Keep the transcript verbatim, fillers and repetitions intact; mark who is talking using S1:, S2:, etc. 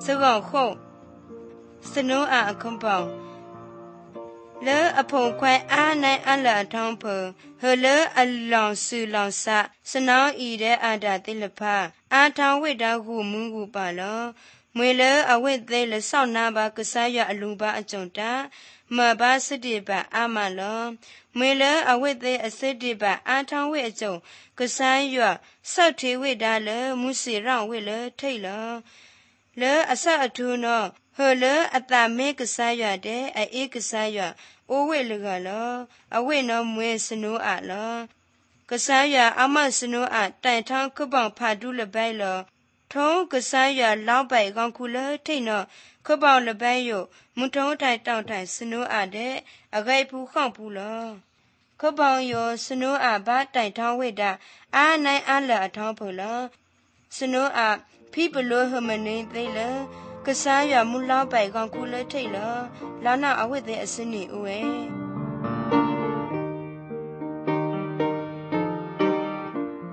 S1: စကောခုစနိုးအာအခွန်ပေါလဲအဖုံခွဲအားနိုင်အလာထောင်းဖဟလဲအလောင်ဆူလောင်စစနောင်းဤတဲ့အာတာတိလဖအာထောင်းဝိတာဟုမူဟုပါလောမွေလဲအဝိသေးလဲဆောက်နာပါကစားရအလူပါအကြုံတာမဘာစတိပါအာမလောမွေလဲအဝိသေးအစတိပါအာထောင်းဝိအကြုံကစားရဆောက်ထေဝိတာလဲမူစီရောင်ဝိလဲထိတ်လောလဲအဆက်အထူးနောဟလဲအတာမဲကစားရတဲ့အေးကစားရအိုးဝိလကလောအဝိနောမွေစနိုးအာလောကစားရအမစနိုးအာတိုင်ထောင်းခပောင်ဖာဒူးလပိုင်လောထုံးကစားရလောင်းပိုင်ကောင်ခုလထိတ်နောခပောင်လပိုင်ယမွထုံးတိုင်တောင်တိုင်စနိုးအာတဲ့အဂိုက်ဖူးခေါန့်ဖူးလောခပောင်ယောစနိုးအာဘာတိုင်ထောင်းဝိတာအာနိုင်အာလာအထောင်းဖူလောစနိုးအာဖိပလိုဟမနေသိလကစားရမူလောင်းပိုင်ကောင်ခုလထိတ်လောလောင်းနာအဝိသေးအစင်းနေဦးဝဲ